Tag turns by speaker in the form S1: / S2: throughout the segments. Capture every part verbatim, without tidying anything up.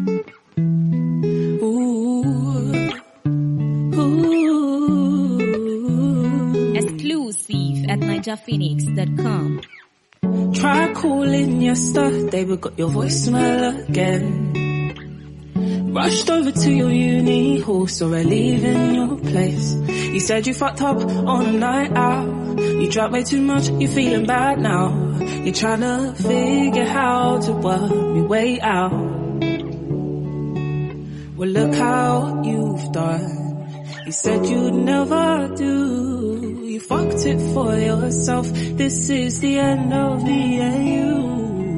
S1: Ooh, ooh.
S2: Exclusive at Niger Phoenix dot com.
S1: Try calling yesterday, but got your voicemail again. Rushed over to your uni hall, saw her leaving your place. You said you fucked up on a night out. You drank way too much, you're feeling bad now. You're trying to figure how to work me way out. Well, look how you've done. You said you'd never do. You fucked it for yourself. This is the end of me and you.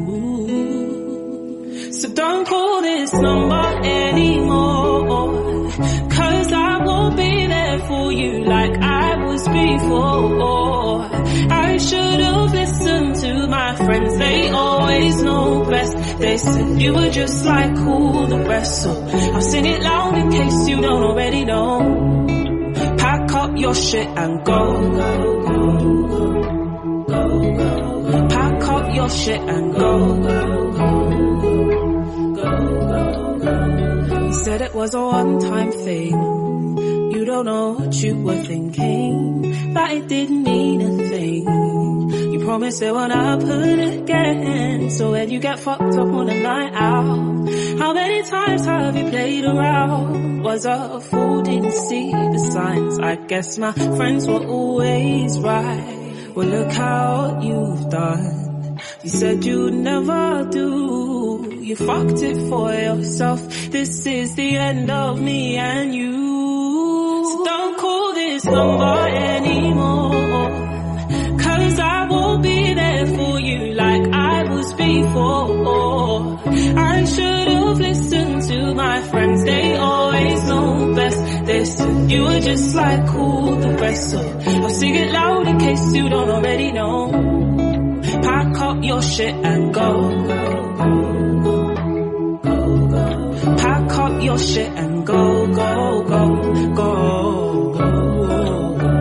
S1: So don't call this number anymore, 'cause I won't be there for you like I was before. I should have listened to my friends, they always know best. They said you were just like all the rest, so I'll sing it loud in case you don't already know. Pack up your shit and go, go, go, go, go, go. Pack up your shit and go, go, go, go, go, go. You said it was a one-time thing. You don't know what you were thinking, that it didn't mean a thing. You promised it won't happen again. So when you get fucked up on a night out, how many times have you played around? Was a fool, didn't see the signs. I guess my friends were always right. Well, look how you've done. You said you'd never do. You fucked it for yourself. This is the end of me and you. So don't call this number anymore, 'cause I won't be there for you like I was before. I should have listened to my friends, they always know best. They said you were just like all the rest, so I'll sing it loud in case you don't already know. Pack up your shit and go, go, go, go, go. Pack up your shit and go, go, go, go, go, go.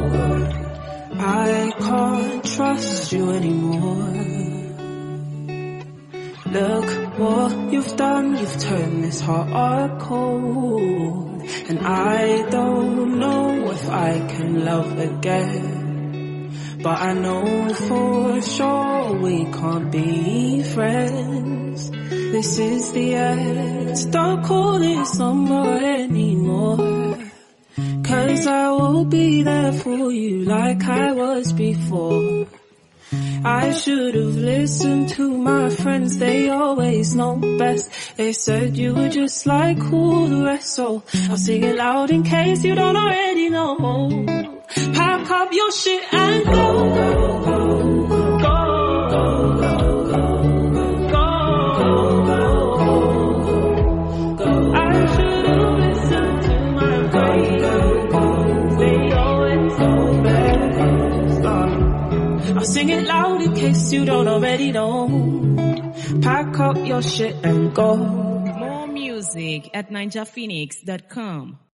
S1: I can't trust you anymore. Look what you've done, you've turned this heart cold. And I don't know if I can love again, but I know for sure we can't be friends. This is the end, so don't call this number anymore, 'cause I will be there for you like I was before. I should have listened to my friends, they always know best. They said you were just like all the rest, so I'll sing it loud in case you don't already know. Pack up your shit and go, go, go, go, go, go, go, go. I should have listened to my friends, they always know best. I'll sing it loud in case you don't already know. Pack up your shit and go.
S2: More music at Niger Phoenix dot com.